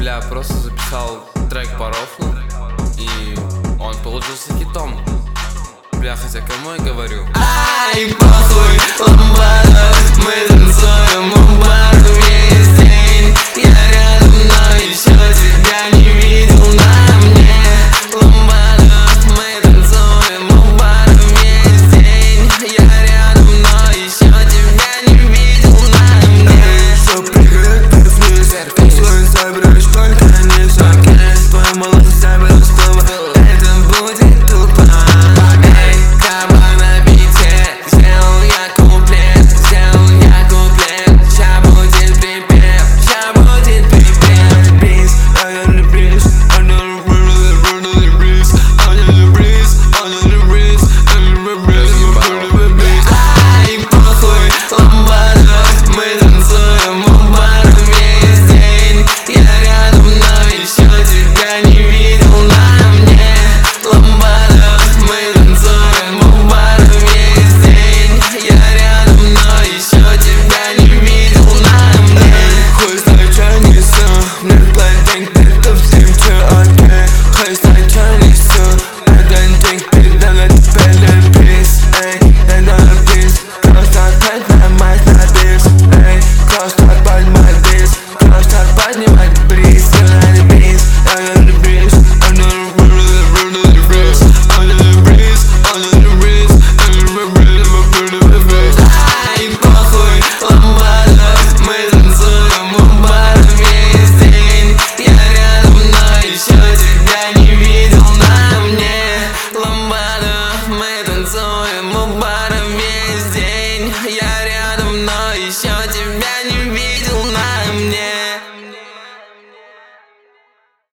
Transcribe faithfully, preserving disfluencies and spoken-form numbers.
Бля, просто записал трек по рофлу, и он получился хитом. Бля, хотя кому я говорю? Ай, похуй, ламбада, мы танцуем у бара весь день. Я рядом, но еще тебя не видел на мне. Ламбада, мы танцуем у бара весь день. Я рядом, но еще тебя не видел на мне. Все, привет, ты вниз, танцуем,